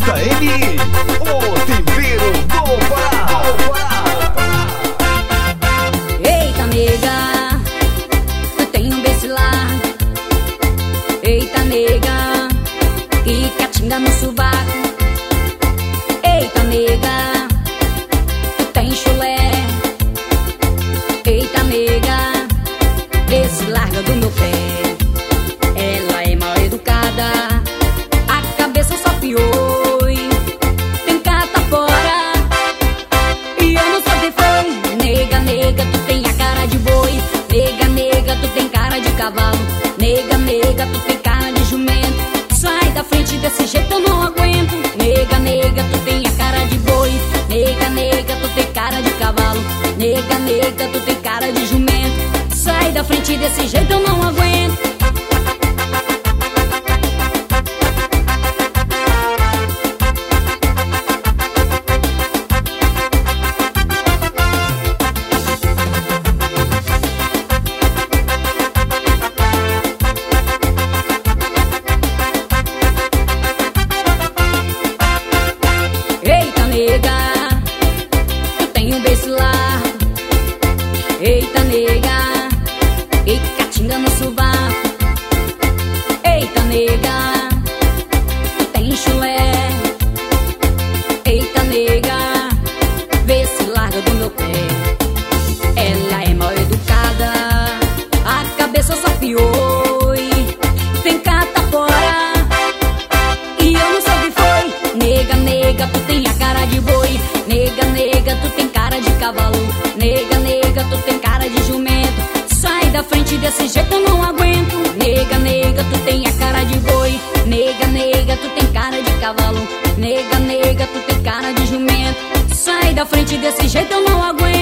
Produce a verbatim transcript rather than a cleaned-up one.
J M, o tempero do Pará. Eita, nega, tu tem um beijo lá. Eita, nega, que catinga no sovaco. Eita, nega, tu tem chulé. Eita, nega, vê se larga do meu pé. Ela é mal educada, a cabeça só pioi. Tem cata fora, e eu não sei quem foi. Nega, nega, tu tem a cara de boi. Nega, nega, tu tem cara de cavalo. Nega, nega, tu tem cara de jumento. Sai da frente desse jeito, eu não aguento. Nega, nega, tu tem a cara de boi. Nega, nega, tu tem cara de cavalo. Nega, nega, tu tem cara de jumento. Sai da frente desse jeito, eu não aguento. Eita, nega, eu tenho um beijo lá. Eita, nega, e catinga no sovaco. Eita, nega, tu tem chulé. Eita, nega, vê se larga do meu pé. Ela é mal educada, a cabeça só pioi. Tem cata fora, e eu não sei o que foi. Nega, nega, tu tem a cara de boi. Nega, nega, tu tem cara de cavalo. Nega, nega, tu tem cara de jumento. Sai da frente desse jeito, eu não aguento. Nega, nega, tu tem a cara de boi. Nega, nega, tu tem cara de cavalo. Nega, nega, tu tem cara de jumento. Sai da frente desse jeito, eu não aguento.